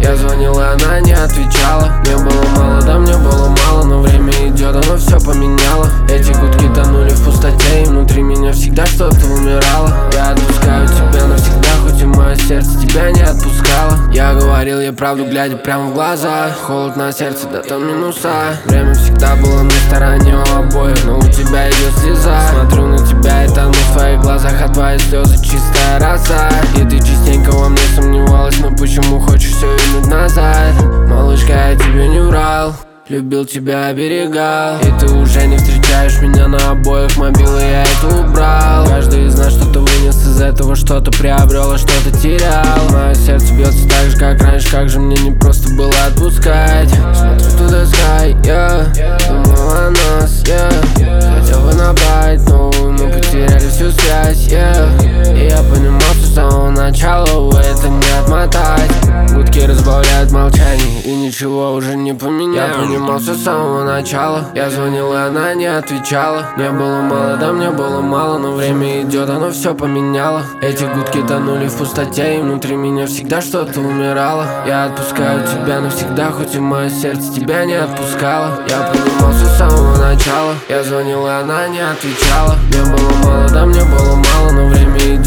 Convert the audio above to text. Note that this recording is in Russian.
Я звонил, и она не отвечала. Мне было мало, да мне было мало, но время идет, оно все поменяло. Эти гудки тонули в пустоте, и внутри меня всегда что-то умирало. Я отпускаю тебя навсегда, хоть и мое сердце тебя не отпускало. Я говорил ей правду, глядя прямо в глаза. Холод на сердце, да там минуса. Время всегда было на стороне у обоих, но у тебя идет слеза. Смотрю на тебя и тону в твоих глазах, а твои слезы чистая роса. И ты частенько во мне сомневалась, но почему хочешь все вернуть назад? Малышка, я тебе не врал, любил тебя, оберегал. И ты уже не встречаешь меня на обоих мобилы, я это убрал. Каждый из нас что-то вынес из этого, что-то приобрел, а что-то терял. Мое сердце бьется так же, как раньше, как же мне не просто было отпускать. Смотрю туда sky, думал о нас, хотел бы набрать новую, мы потеряли всю связь, И я понимал, что с самого начала это не отмотать. Гудки разбавляют молчание, и ничего уже не поменять. Я понимал все с самого начала. Я звонил, и она не отвечала. Мне было мало, да мне было мало, но время идет, оно все поменяло. Эти гудки тонули в пустоте, и внутри меня всегда что-то умирало. Я отпускаю тебя навсегда, хоть и мое сердце тебя не отпускало. Я понимал все с самого начала. Я звонил, и она не отвечала. Мне было мало, да мне было мало, но время идет.